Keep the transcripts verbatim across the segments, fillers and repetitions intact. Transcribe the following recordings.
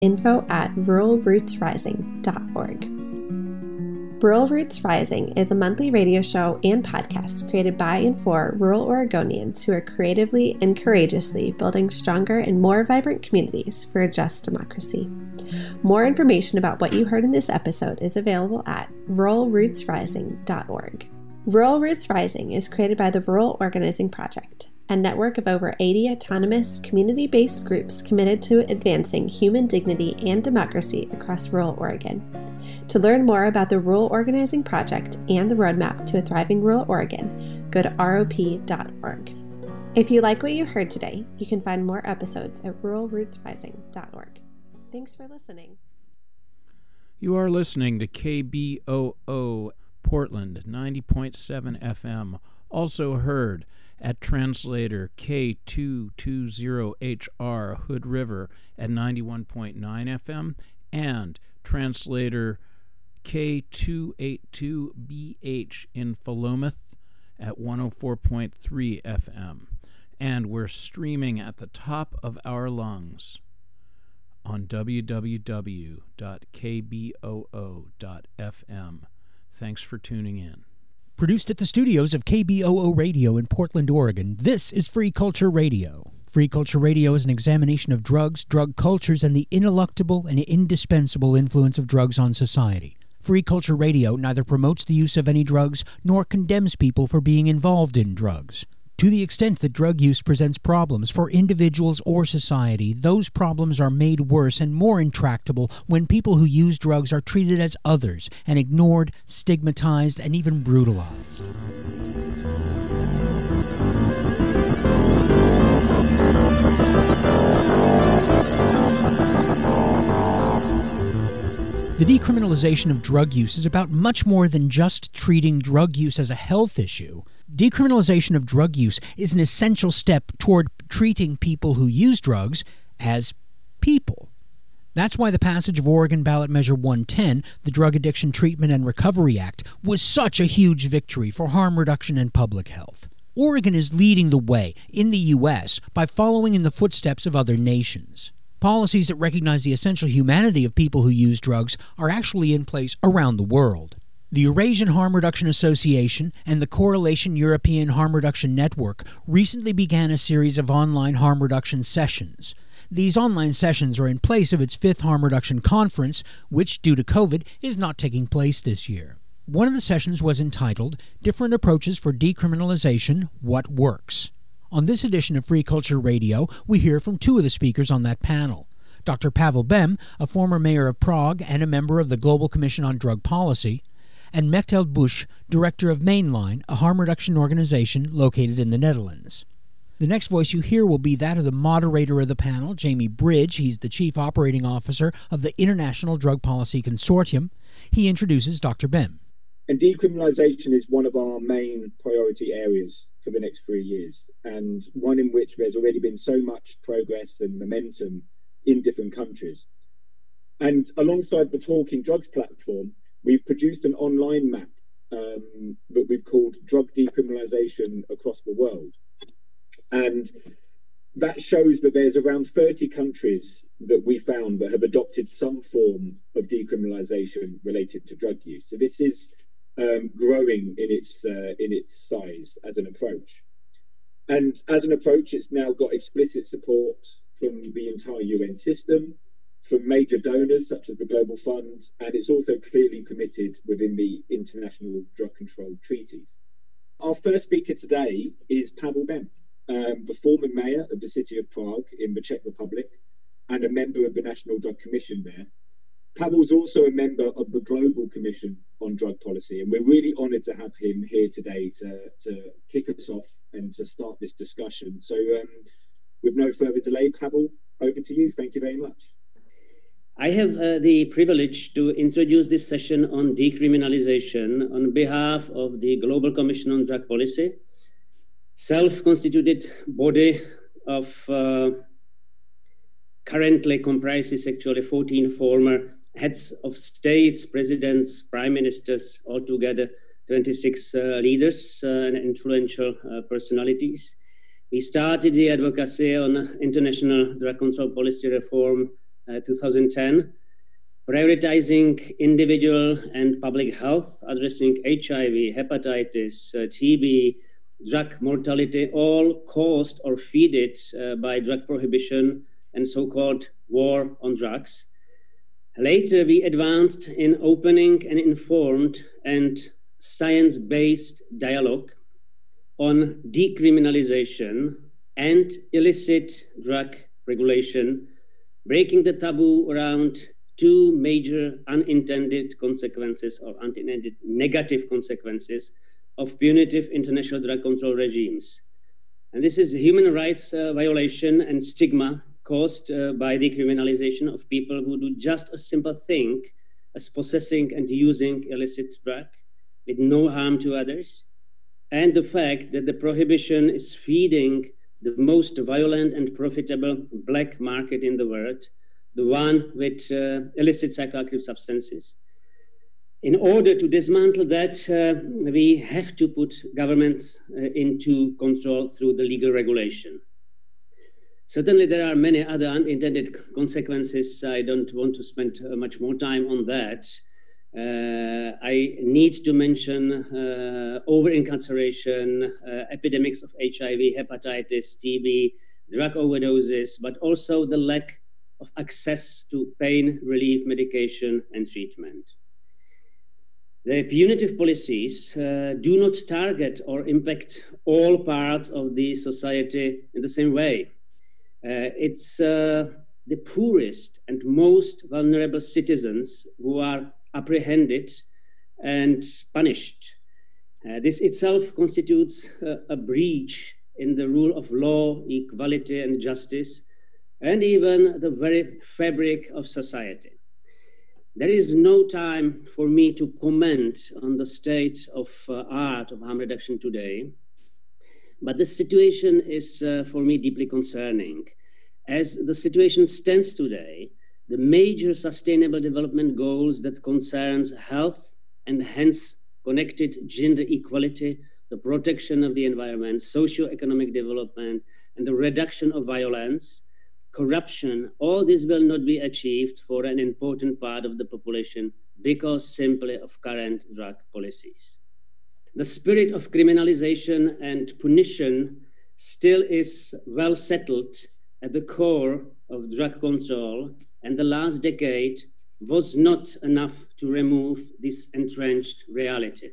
info at rural roots rising dot org. Rural Roots Rising is a monthly radio show and podcast created by and for rural Oregonians who are creatively and courageously building stronger and more vibrant communities for a just democracy. More information about what you heard in this episode is available at rural roots rising dot org. Rural Roots Rising is created by the Rural Organizing Project, a network of over eighty autonomous, community-based groups committed to advancing human dignity and democracy across rural Oregon. To learn more about the Rural Organizing Project and the roadmap to a thriving rural Oregon, go to R O P dot org. If you like what you heard today, you can find more episodes at rural roots rising dot org. Thanks for listening. You are listening to K B O O Portland ninety point seven F M, also heard at translator K two twenty H R Hood River at ninety-one point nine F M and translator K two eighty-two B H in Philomath at one oh four point three F M. And we're streaming at the top of our lungs on w w w dot k b o o dot f m. Thanks for tuning in. Produced at the studios of K B O O Radio in Portland, Oregon, this is Free Culture Radio. Free Culture Radio is an examination of drugs, drug cultures, and the ineluctable and indispensable influence of drugs on society. Free Culture Radio neither promotes the use of any drugs nor condemns people for being involved in drugs. To the extent that drug use presents problems for individuals or society, those problems are made worse and more intractable when people who use drugs are treated as others and ignored, stigmatized, and even brutalized. The decriminalization of drug use is about much more than just treating drug use as a health issue. Decriminalization of drug use is an essential step toward treating people who use drugs as people. That's why the passage of Oregon Ballot Measure one ten, the Drug Addiction Treatment and Recovery Act, was such a huge victory for harm reduction and public health. Oregon is leading the way in the U S by following in the footsteps of other nations. Policies that recognize the essential humanity of people who use drugs are actually in place around the world. The Eurasian Harm Reduction Association and the Correlation European Harm Reduction Network recently began a series of online harm reduction sessions. These online sessions are in place of its fifth Harm Reduction Conference, which, due to COVID, is not taking place this year. One of the sessions was entitled, Different Approaches for Decriminalization, What Works? On this edition of Free Culture Radio, we hear from two of the speakers on that panel. Doctor Pavel Bem, a former mayor of Prague and a member of the Global Commission on Drug Policy, and Mechthild Busch, director of Mainline, a harm reduction organization located in the Netherlands. The next voice you hear will be that of the moderator of the panel, Jamie Bridge. He's the chief operating officer of the International Drug Policy Consortium. He introduces Doctor Bem. And decriminalization is one of our main priority areas for the next three years, and one in which there's already been so much progress and momentum in different countries. And alongside the Talking Drugs platform, we've produced an online map um, that we've called Drug Decriminalization Across the World. And that shows that there's around thirty countries that we found that have adopted some form of decriminalization related to drug use. So this is um, growing in its, uh, in its size as an approach. And as an approach, it's now got explicit support from the entire U N system, from major donors such as the Global Fund, and it's also clearly permitted within the international drug control treaties. Our first speaker today is Pavel Bem, um, the former mayor of the city of Prague in the Czech Republic and a member of the National Drug Commission there. Pavel's also a member of the Global Commission on Drug Policy, and we're really honoured to have him here today to, to kick us off and to start this discussion. So um, with no further delay, Pavel, over to you. Thank you very much. I have uh, the privilege to introduce this session on decriminalization on behalf of the Global Commission on Drug Policy, self-constituted body of uh, currently comprises actually fourteen former heads of states, presidents, prime ministers, altogether twenty-six uh, leaders uh, and influential uh, personalities. We started the advocacy on international drug control policy reform uh, two thousand ten, prioritizing individual and public health, addressing H I V, hepatitis, uh, T B, drug mortality, all caused or fed uh, by drug prohibition and so-called war on drugs. Later, we advanced in opening an informed and science-based dialogue on decriminalization and illicit drug regulation, breaking the taboo around two major unintended consequences or unintended negative consequences of punitive international drug control regimes. And this is human rights uh, violation and stigma caused uh, by decriminalization of people who do just a simple thing as possessing and using illicit drug with no harm to others, and the fact that the prohibition is feeding the most violent and profitable black market in the world, the one with uh, illicit psychoactive substances. In order to dismantle that, uh, we have to put governments uh, into control through the legal regulation. Certainly, there are many other unintended consequences. I don't want to spend uh, much more time on that. Uh, I need to mention uh, over-incarceration, uh, epidemics of H I V, hepatitis, T B, drug overdoses, but also the lack of access to pain relief medication and treatment. The punitive policies uh, do not target or impact all parts of the society in the same way. Uh, it's uh, the poorest and most vulnerable citizens who are apprehended and punished. Uh, this itself constitutes uh, a breach in the rule of law, equality, and justice, and even the very fabric of society. There is no time for me to comment on the state of uh, art of harm reduction today, but the situation is, uh, for me, deeply concerning. As the situation stands today, the major sustainable development goals that concerns health and hence connected gender equality, the protection of the environment, socio-economic development, and the reduction of violence, corruption, all this will not be achieved for an important part of the population because simply of current drug policies. The spirit of criminalization and punition still is well settled at the core of drug control, and the last decade was not enough to remove this entrenched reality.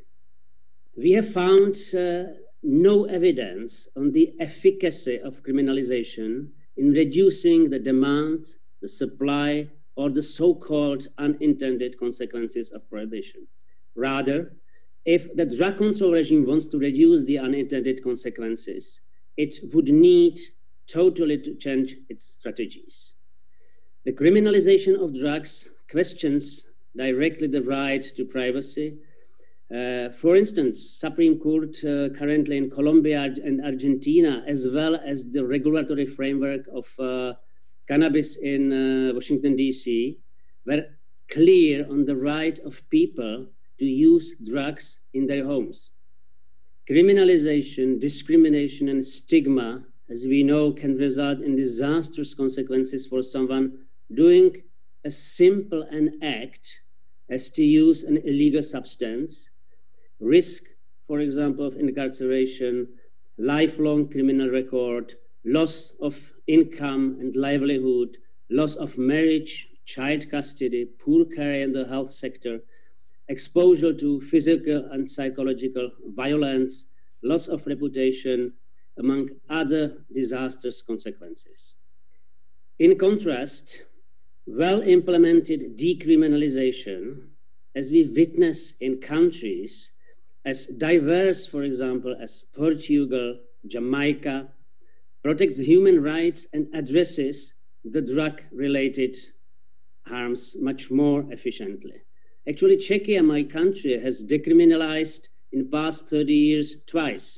We have found uh, no evidence on the efficacy of criminalization in reducing the demand, the supply, or the so-called unintended consequences of prohibition. Rather, if the drug control regime wants to reduce the unintended consequences, it would need totally to change its strategies. The criminalization of drugs questions directly the right to privacy. Uh, for instance, Supreme Court uh, currently in Colombia and Argentina, as well as the regulatory framework of uh, cannabis in uh, Washington, D C, were clear on the right of people to use drugs in their homes. Criminalization, discrimination, and stigma, as we know, can result in disastrous consequences for someone doing as simple an act as to use an illegal substance, risk, for example, of incarceration, lifelong criminal record, loss of income and livelihood, loss of marriage, child custody, poor care in the health sector, exposure to physical and psychological violence, loss of reputation, among other disastrous consequences. In contrast, well-implemented decriminalization, as we witness in countries as diverse, for example, as Portugal, Jamaica, protects human rights and addresses the drug-related harms much more efficiently. Actually, Czechia, my country, has decriminalized in the past thirty years twice.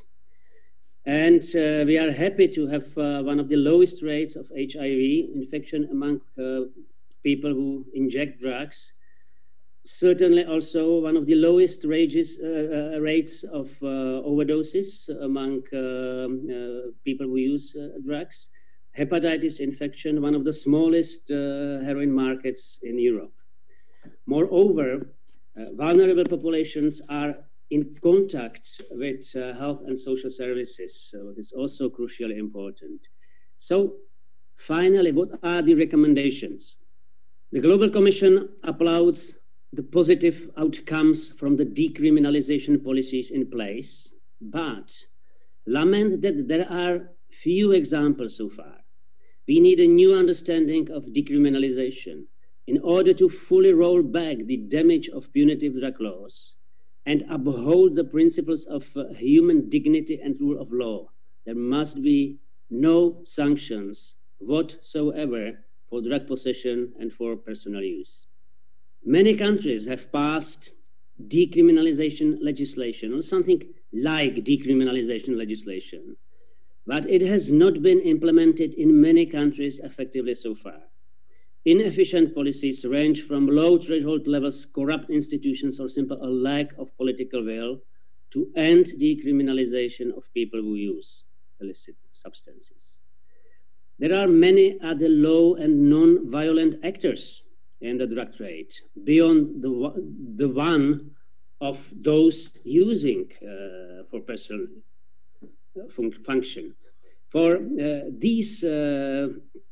And uh, we are happy to have uh, one of the lowest rates of H I V infection among uh, people who inject drugs. Certainly also one of the lowest rages, uh, uh, rates of uh, overdoses among uh, uh, people who use uh, drugs. hepatitis infection, one of the smallest uh, heroin markets in Europe. Moreover, uh, vulnerable populations are in contact with uh, health and social services, so it's also crucially important. So finally, what are the recommendations? The Global Commission applauds the positive outcomes from the decriminalization policies in place, but lament that there are few examples so far. We need a new understanding of decriminalization in order to fully roll back the damage of punitive drug laws and uphold the principles of uh, human dignity and rule of law. There must be no sanctions whatsoever for drug possession and for personal use. Many countries have passed decriminalization legislation or something like decriminalization legislation, but it has not been implemented in many countries effectively so far. Inefficient policies range from low threshold levels, corrupt institutions, or simply a lack of political will to end decriminalization of people who use illicit substances. There are many other low and non-violent actors in the drug trade beyond the, the one of those using uh, for personal fun function. For uh, these uh,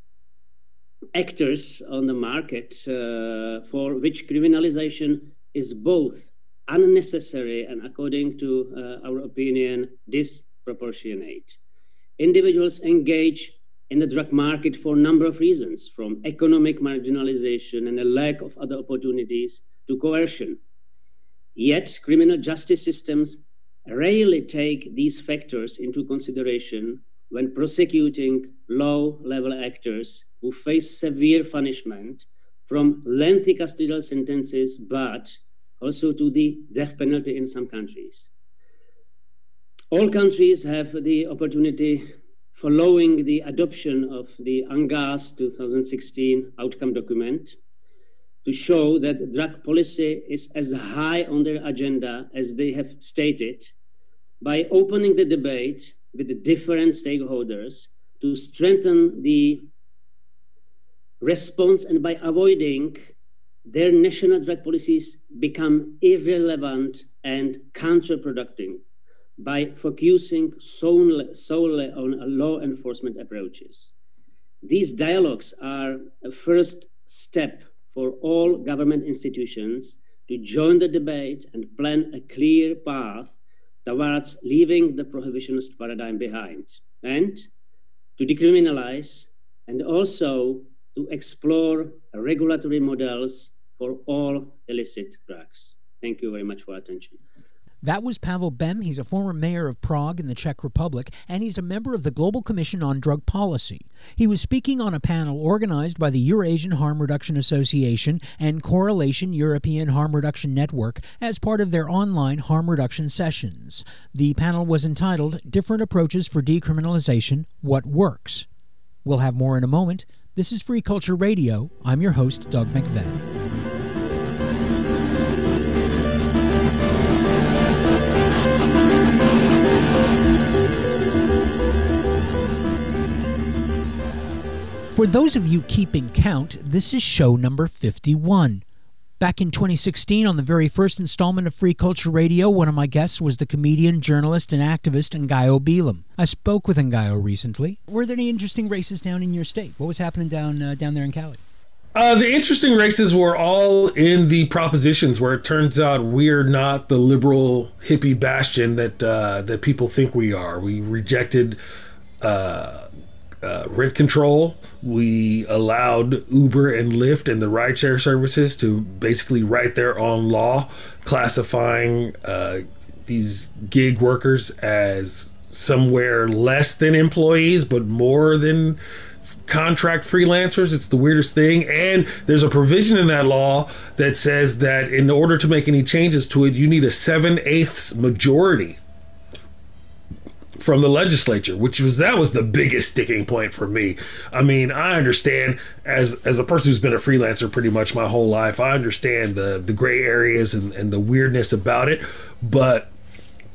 actors on the market uh, for which criminalization is both unnecessary and, according to uh, our opinion, disproportionate. Individuals engage in the drug market for a number of reasons, from economic marginalization and a lack of other opportunities to coercion. Yet, criminal justice systems rarely take these factors into consideration when prosecuting low-level actors who face severe punishment from lengthy custodial sentences, but also to the death penalty in some countries. All countries have the opportunity, following the adoption of the UNGAS two thousand sixteen outcome document, to show that drug policy is as high on their agenda as they have stated, by opening the debate with the different stakeholders to strengthen the response, and by avoiding their national drug policies become irrelevant and counterproductive, by focusing solely, solely on law enforcement approaches. These dialogues are a first step for all government institutions to join the debate and plan a clear path towards leaving the prohibitionist paradigm behind, and to decriminalize, and also to explore regulatory models for all illicit drugs. Thank you very much for your attention. That was Pavel Bem. He's a former mayor of Prague in the Czech Republic, and he's a member of the Global Commission on Drug Policy. He was speaking on a panel organized by the Eurasian Harm Reduction Association and Correlation European Harm Reduction Network as part of their online harm reduction sessions. The panel was entitled Different Approaches for Decriminalization, What Works? We'll have more in a moment. This is Free Culture Radio. I'm your host, Doug McVeigh. For those of you keeping count, this is show number fifty-one. Back in twenty sixteen, on the very first installment of Free Culture Radio, one of my guests was the comedian, journalist, and activist Ngaio Bealum. I spoke with Ngaio recently. Were there any interesting races down in your state? What was happening down uh, down there in Cali? Uh, the interesting races were all in the propositions, where it turns out we're not the liberal hippie bastion that uh, that people think we are. We rejected Uh, Uh, rent control. We allowed Uber and Lyft and the rideshare services to basically write their own law, classifying uh, these gig workers as somewhere less than employees, but more than contract freelancers. It's the weirdest thing. And there's a provision in that law that says that in order to make any changes to it, you need a seven-eighths majority from the legislature, which was that was the biggest sticking point for me. I mean, I understand as as a person who's been a freelancer pretty much my whole life, I understand the the gray areas and, and the weirdness about it, but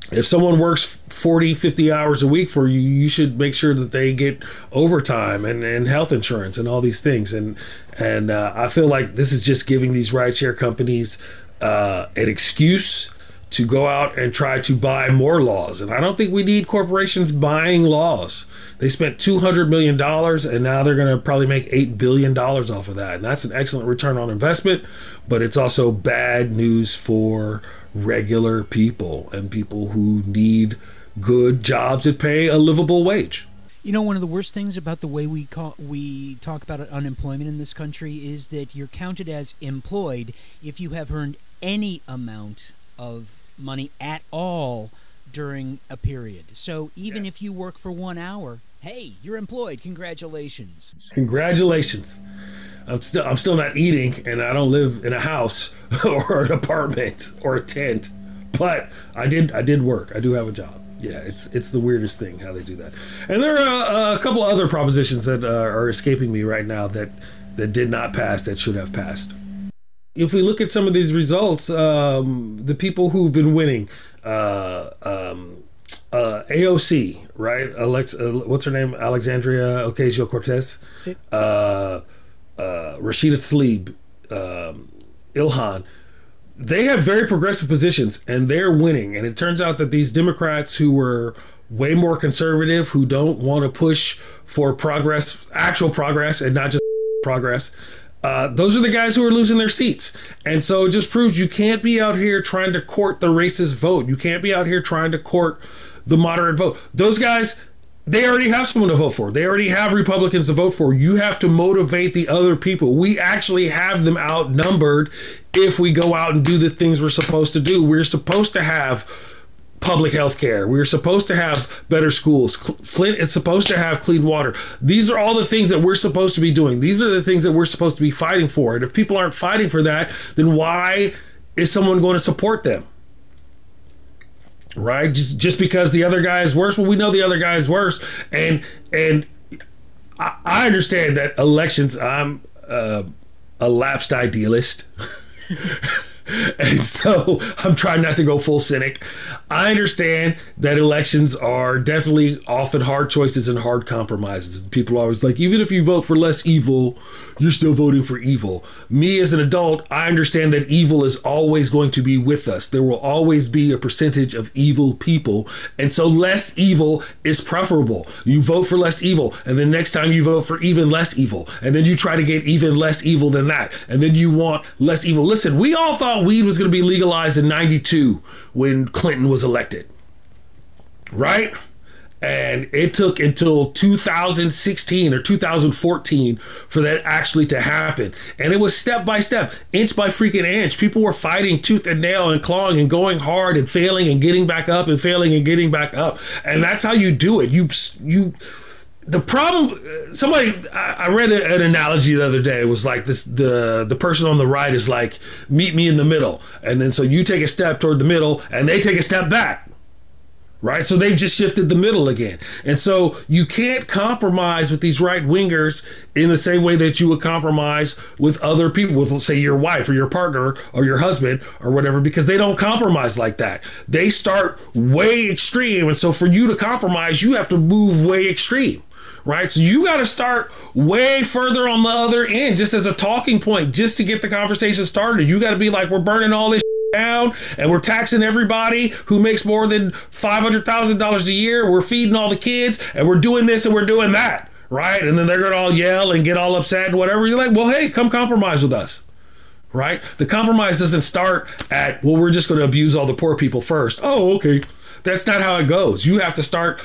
if someone works forty, fifty hours a week for you, you should make sure that they get overtime and, and health insurance and all these things. And and uh, I feel like this is just giving these rideshare companies uh, an excuse to go out and try to buy more laws. And I don't think we need corporations buying laws. They spent two hundred million dollars and now they're going to probably make eight billion dollars off of that. And that's an excellent return on investment, but it's also bad news for regular people and people who need good jobs that pay a livable wage. You know, one of the worst things about the way we call, we talk about unemployment in this country is that you're counted as employed if you have earned any amount of money at all during a period. So even Yes. if you work for one hour, hey, you're employed. Congratulations. Congratulations. I'm still I'm still not eating, and I don't live in a house or an apartment or a tent. But I did I did work. I do have a job. Yeah, it's it's the weirdest thing how they do that. And there are uh, a couple other propositions that uh, are escaping me right now that that did not pass that should have passed. If we look at some of these results, um, the people who've been winning, uh, um, uh, A O C, right? Alex, uh, what's her name? Alexandria Ocasio-Cortez, uh, uh, Rashida Tlaib, um, Ilhan. They have very progressive positions and they're winning. And it turns out that these Democrats who were way more conservative, who don't want to push for progress, actual progress, and not just progress, uh, those are the guys who are losing their seats. And so it just proves you can't be out here trying to court the racist vote. You can't be out here trying to court the moderate vote. Those guys, they already have someone to vote for. They already have Republicans to vote for. You have to motivate the other people. We actually have them outnumbered if we go out and do the things we're supposed to do. We're supposed to have public health care. We're supposed to have better schools. Flint is supposed to have clean water. These are all the things that we're supposed to be doing. These are the things that we're supposed to be fighting for. And if people aren't fighting for that, then why is someone going to support them? Right? Just just because the other guy is worse. Well, we know the other guy is worse. And and I, I understand that elections, I'm uh, a lapsed idealist. And so I'm trying not to go full cynic. I understand that elections are definitely often hard choices and hard compromises. People are always like, even if you vote for less evil, you're still voting for evil. Me as an adult, I understand that evil is always going to be with us. There will always be a percentage of evil people. And so less evil is preferable. You vote for less evil, and then next time you vote for even less evil. And then you try to get even less evil than that. And then you want less evil. Listen, we all thought weed was going to be legalized in ninety-two when Clinton was elected, right? And it took until two thousand sixteen or two thousand fourteen for that actually to happen. And it was step by step, inch by freaking inch. People were fighting tooth and nail and clawing and going hard and failing and getting back up and failing and getting back up. And that's how you do it. You, you, the problem, somebody, I read an analogy the other day. It was like this, the, the person on the right is like, meet me in the middle. And then so you take a step toward the middle and they take a step back. Right? So they've just shifted the middle again. And so you can't compromise with these right wingers in the same way that you would compromise with other people, with, say, your wife or your partner or your husband or whatever, because they don't compromise like that. They start way extreme. And so for you to compromise, you have to move way extreme. Right? So you got to start way further on the other end, just as a talking point, just to get the conversation started. You got to be like, we're burning all this down and we're taxing everybody who makes more than five hundred thousand dollars a year. We're feeding all the kids and we're doing this and we're doing that. Right? And then they're going to all yell and get all upset and whatever. You're like, well, hey, come compromise with us. Right? The compromise doesn't start at, well, we're just going to abuse all the poor people first. Oh, okay. That's not how it goes. You have to start.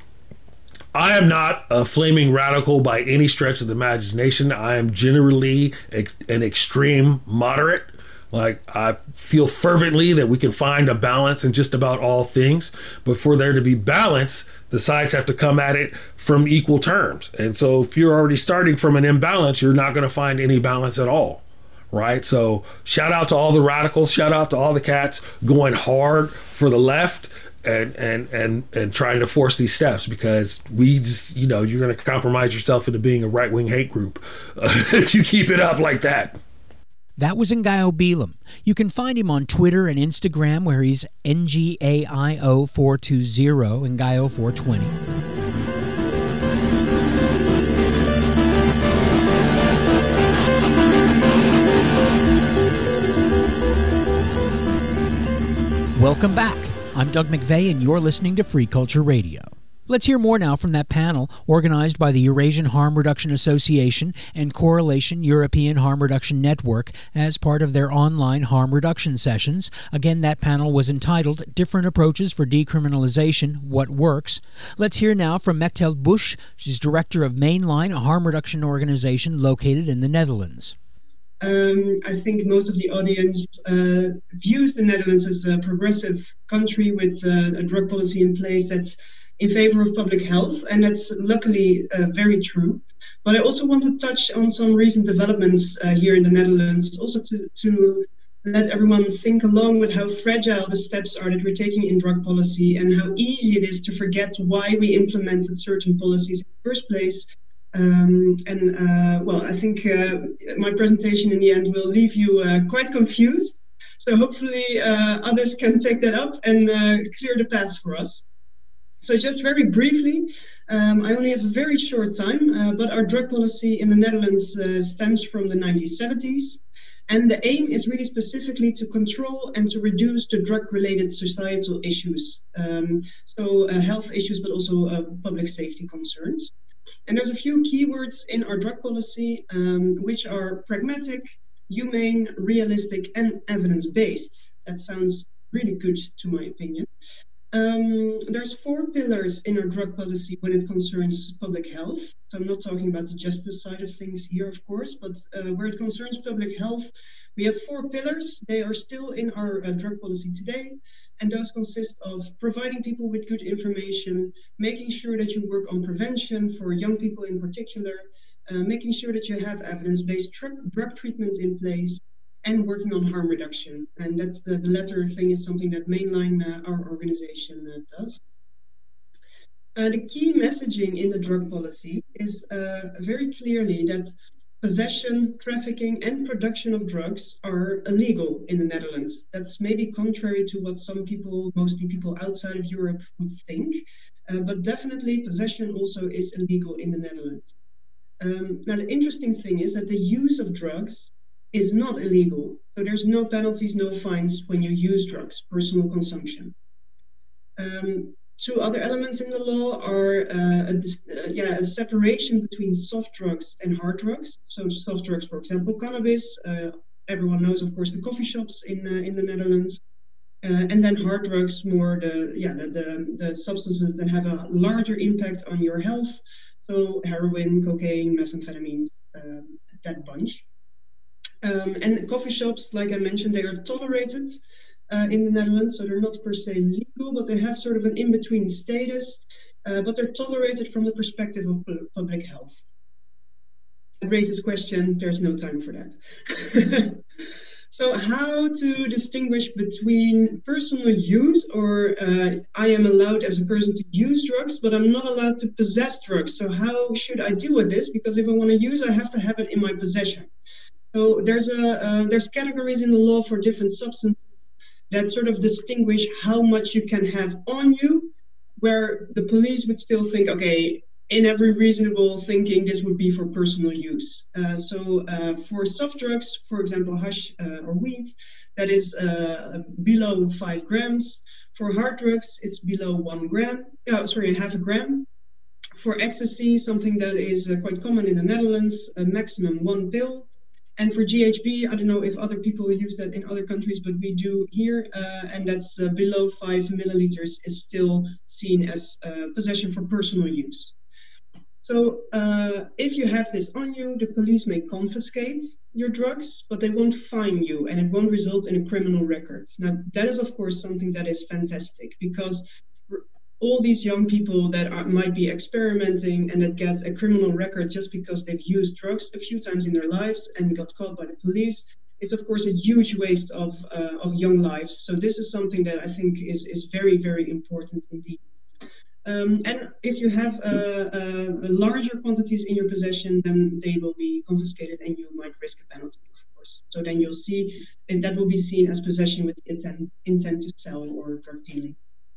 I am not a flaming radical by any stretch of the imagination. I am generally ex- an extreme moderate. Like, I feel fervently that we can find a balance in just about all things. But for there to be balance, the sides have to come at it from equal terms. And so if you're already starting from an imbalance, you're not going to find any balance at all. Right? So shout out to all the radicals. Shout out to all the cats going hard for the left. And, and and and trying to force these steps, because we just, you know, you're going to compromise yourself into being a right-wing hate group uh, if you keep it up like that. That was Ngaio Bealum. You can find him on Twitter and Instagram, where he's N G A I O four two zero, Ngaio four twenty. Welcome back. I'm Doug McVeigh, and you're listening to Free Culture Radio. Let's hear more now from that panel organized by the Eurasian Harm Reduction Association and Correlation European Harm Reduction Network as part of their online harm reduction sessions. Again, that panel was entitled Different Approaches for Decriminalization, What Works? Let's hear now from Mechtel Bush. She's director of Mainline, a harm reduction organization located in the Netherlands. Um, I think most of the audience uh, views the Netherlands as a progressive country with uh, a drug policy in place that's in favor of public health, and that's luckily uh, very true. But I also want to touch on some recent developments uh, here in the Netherlands, also to, to let everyone think along with how fragile the steps are that we're taking in drug policy and how easy it is to forget why we implemented certain policies in the first place. Um, and uh, well, I think uh, my presentation in the end will leave you uh, quite confused. So hopefully uh, others can take that up and uh, clear the path for us. So just very briefly, um, I only have a very short time, uh, but our drug policy in the Netherlands uh, stems from the nineteen seventies. And the aim is really specifically to control and to reduce the drug-related societal issues. Um, so uh, health issues, but also uh, public safety concerns. And there's a few keywords in our drug policy, um, which are pragmatic, humane, realistic, and evidence-based. That sounds really good to my opinion. Um, there's four pillars in our drug policy when it concerns public health. So I'm not talking about the justice side of things here, of course, but uh, where it concerns public health, we have four pillars. They are still in our uh, drug policy today. And those consist of providing people with good information, making sure that you work on prevention for young people in particular, uh, making sure that you have evidence-based drug, drug treatments in place, and working on harm reduction. And that's the, the latter thing is something that Mainline, uh, our organization, uh, does. Uh, the key messaging in the drug policy is uh, very clearly that possession, trafficking, and production of drugs are illegal in the Netherlands. That's maybe contrary to what some people, mostly people outside of Europe, would think, uh, but definitely possession also is illegal in the Netherlands. Um, now, the interesting thing is that the use of drugs is not illegal. So there's no penalties, no fines when you use drugs, personal consumption. Um, Two other elements in the law are uh, a, uh, yeah, a separation between soft drugs and hard drugs. So soft drugs, for example, cannabis. Uh, everyone knows, of course, the coffee shops in uh, in the Netherlands. Uh, and then hard drugs, more the yeah the, the the substances that have a larger impact on your health. So heroin, cocaine, methamphetamines, uh, that bunch. Um, and coffee shops, like I mentioned, they are tolerated Uh, in the Netherlands, so they're not per se legal, but they have sort of an in-between status, uh, but they're tolerated from the perspective of pu public health. It raises question, there's no time for that. So how to distinguish between personal use, or uh, I am allowed as a person to use drugs, but I'm not allowed to possess drugs. So how should I deal with this? Because if I want to use, I have to have it in my possession. So there's, a, uh, there's categories in the law for different substances that sort of distinguish how much you can have on you, where the police would still think, okay, in every reasonable thinking, this would be for personal use. Uh, so uh, for soft drugs, for example, hash uh, or weed, that is uh, below five grams. For hard drugs, it's below one gram, oh, sorry, half a gram. For ecstasy, something that is uh, quite common in the Netherlands, a maximum one pill. And for G H B, I don't know if other people use that in other countries, but we do here, uh, and that's uh, below five milliliters is still seen as uh, possession for personal use. So uh, if you have this on you, the police may confiscate your drugs, but they won't fine you, and it won't result in a criminal record. Now, that is, of course, something that is fantastic, because all these young people that are, might be experimenting and that get a criminal record just because they've used drugs a few times in their lives and got caught by the police, it's of course a huge waste of, uh, of young lives. So this is something that I think is, is very, very important indeed. Um, and if you have uh, uh, larger quantities in your possession, then they will be confiscated and you might risk a penalty, of course. drugs. So then you'll see, and that will be seen as possession with intent, intent to sell or drug dealing.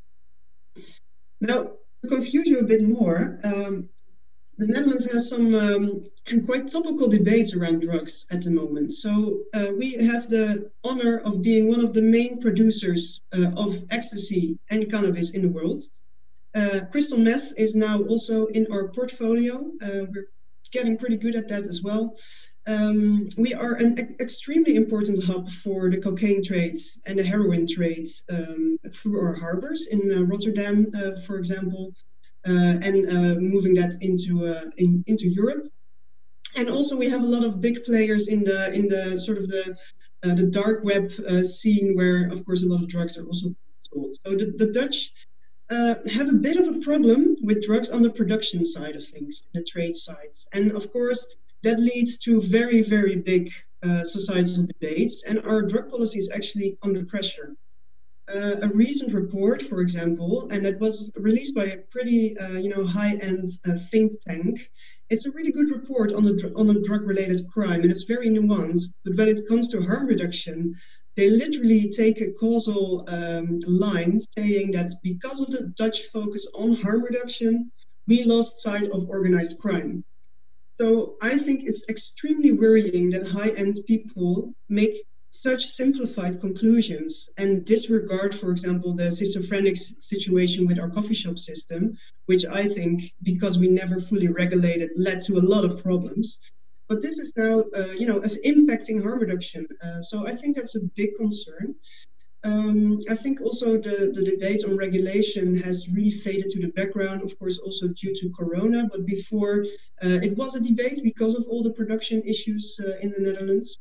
Now, to confuse you a bit more, um, the Netherlands has some um, quite topical debates around drugs at the moment. So uh, we have the honor of being one of the main producers uh, of ecstasy and cannabis in the world. Uh, crystal meth is now also in our portfolio. Uh, we're getting pretty good at that as well. Um, we are an e- extremely important hub for the cocaine trades and the heroin trades um, through our harbors in uh, Rotterdam, uh, for example. Uh, and uh, moving that into uh, in, into Europe, and also we have a lot of big players in the in the sort of the uh, the dark web uh, scene, where of course a lot of drugs are also sold. So the, the Dutch uh, have a bit of a problem with drugs on the production side of things, the trade sides, and of course that leads to very very big uh, societal debates, and our drug policy is actually under pressure. Uh, a recent report, for example, and it was released by a pretty, uh, you know, high-end uh, think tank. It's a really good report on the dr- on a drug-related crime, and it's very nuanced. But when it comes to harm reduction, they literally take a causal um, line saying that because of the Dutch focus on harm reduction, we lost sight of organized crime. So I think it's extremely worrying that high-end people make such simplified conclusions and disregard, for example, the schizophrenic situation with our coffee shop system, which I think, because we never fully regulated, led to a lot of problems. But this is now, uh, you know, impacting harm reduction. Uh, so I think that's a big concern. Um, I think also the, the debate on regulation has really faded to the background, of course, also due to Corona. But before, uh, it was a debate because of all the production issues uh, in the Netherlands.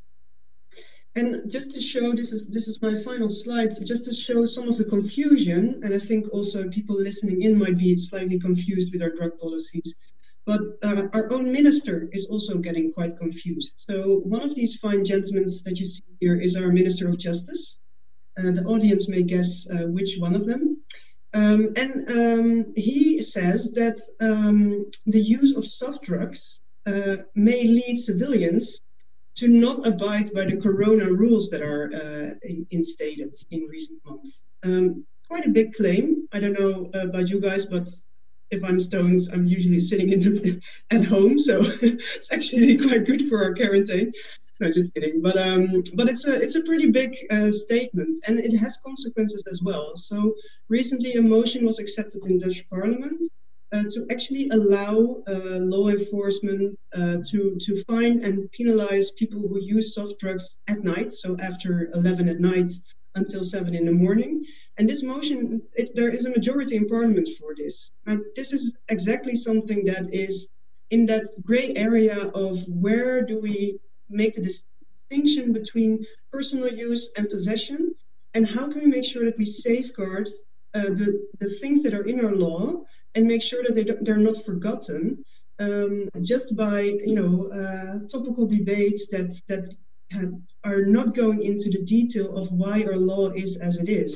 And just to show, this is this is my final slide, just to show some of the confusion, and I think also people listening in might be slightly confused with our drug policies, but uh, our own minister is also getting quite confused. So one of these fine gentlemen that you see here is our Minister of Justice. Uh, the audience may guess uh, which one of them. Um, and um, he says that um, the use of soft drugs uh, may lead civilians to not abide by the Corona rules that are uh, instated in recent months. Um, quite a big claim. I don't know uh, about you guys, but if I'm stoned, I'm usually sitting in the, at home, so it's actually quite good for our quarantine. No, just kidding. But um, but it's a it's a pretty big uh, statement, and it has consequences as well. So recently, a motion was accepted in Dutch Parliament Uh, to actually allow uh, law enforcement uh, to, to fine and penalize people who use soft drugs at night, so after eleven at night until seven in the morning. And this motion, it, there is a majority in Parliament for this. And this is exactly something that is in that gray area of where do we make the distinction between personal use and possession, and how can we make sure that we safeguard uh, the, the things that are in our law, and make sure that they don't, they're not forgotten um, just by, you know, uh, topical debates that that have, are not going into the detail of why our law is as it is.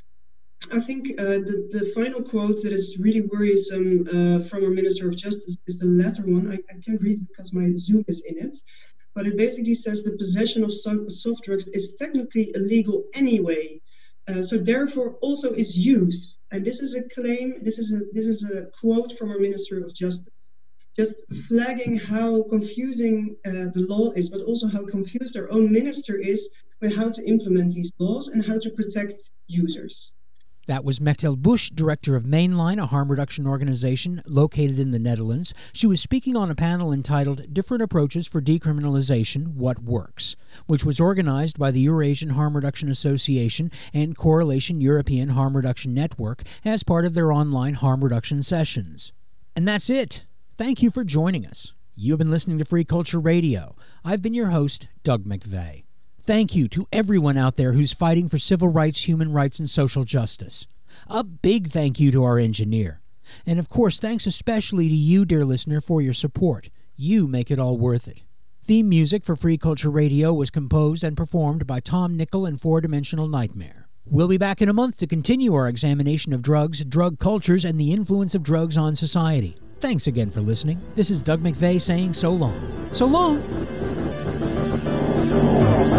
I think uh, the, the final quote that is really worrisome uh, from our Minister of Justice is the latter one. I, I can't read because my Zoom is in it, but it basically says the possession of soft, soft drugs is technically illegal anyway. Uh, so therefore also is use. And this is a claim, this is a this is a quote from our Minister of Justice, just flagging how confusing uh, the law is, but also how confused our own minister is with how to implement these laws and how to protect users. That was Mechtel Bush, director of Mainline, a harm reduction organization located in the Netherlands. She was speaking on a panel entitled Different Approaches for Decriminalization, What Works, which was organized by the Eurasian Harm Reduction Association and Correlation European Harm Reduction Network as part of their online harm reduction sessions. And that's it. Thank you for joining us. You've been listening to Free Culture Radio. I've been your host, Doug McVeigh. Thank you to everyone out there who's fighting for civil rights, human rights, and social justice. A big thank you to our engineer. And of course, thanks especially to you, dear listener, for your support. You make it all worth it. Theme music for Free Culture Radio was composed and performed by Tom Nickel and Four Dimensional Nightmare. We'll be back in a month to continue our examination of drugs, drug cultures, and the influence of drugs on society. Thanks again for listening. This is Doug McVeigh saying so long. So long!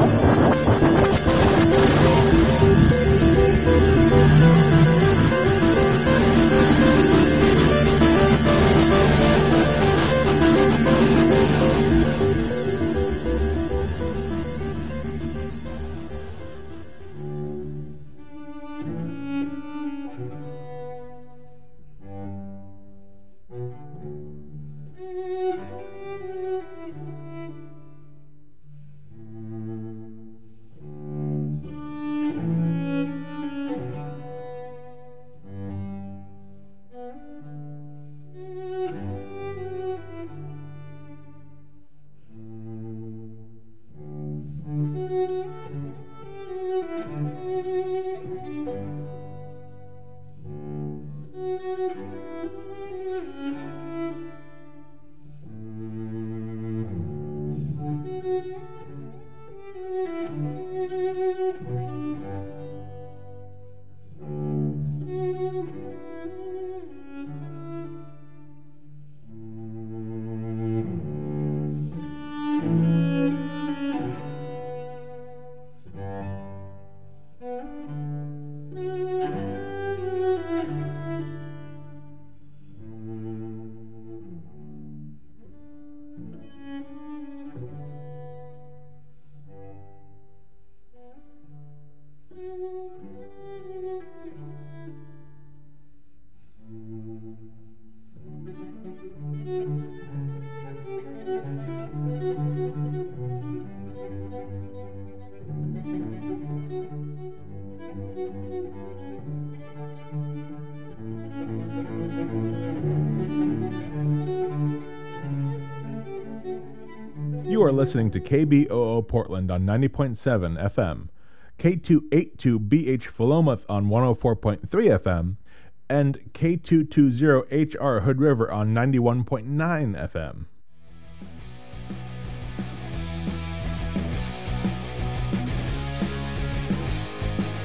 listening to K B O O Portland on ninety point seven F M, K two eighty-two B H Philomath on one oh four point three F M, and K two twenty H R Hood River on ninety-one point nine F M.